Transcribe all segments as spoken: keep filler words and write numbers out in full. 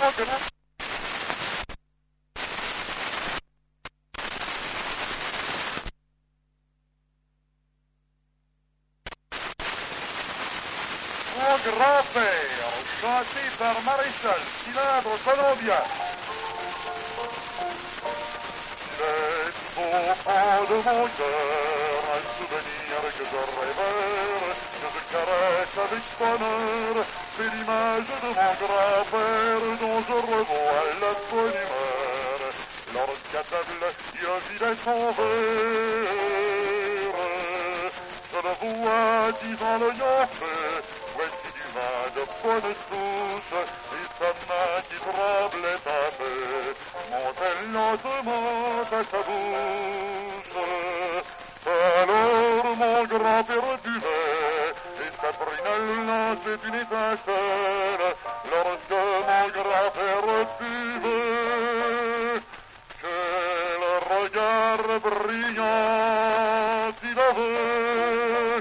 Mon grand-père, chanté par Maréchal, cylindre colombien. Il est au fond de mon cœur un souvenir que je révère, que je caresse avec bonheur. C'est l'image de mon grand-père dont je revois la bonne humeur. Lorsqu'à table il vidait son verre, je le vois disant l'oignon feu. Voici du vin de bonne souche, et sa main qui tremblait un peu montait lentement à sa bouche. Alors mon grand-père buvait, et sa prunelle lançait une étincelle. Lorsque mon grand-père buvait, quel regard brillant il avait.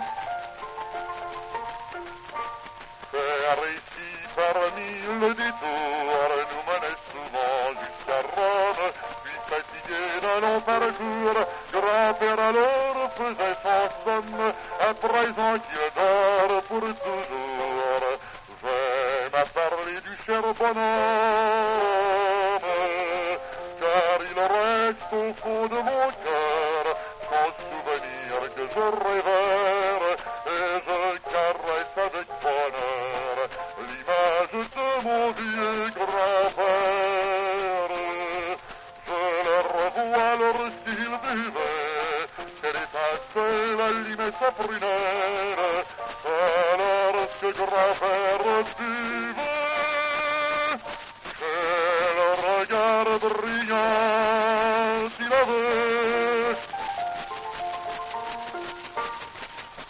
Faire ici parmi le détour nous menait souvent jusqu'à Rome, puis fatigué d'un long parcours, grand-père alors faisait son somme, à présent qu'il dort pour toujours. J'aime à parler du cher bonhomme, car il reste au fond de mon cœur son souvenir que je révère, et je caresse avec bonheur l'image de mon vieux grand-père. Je le revois, leur style buvait, quelle étincelle allumait sa prunelle. Alors que grand-père buvait, quel regard brillant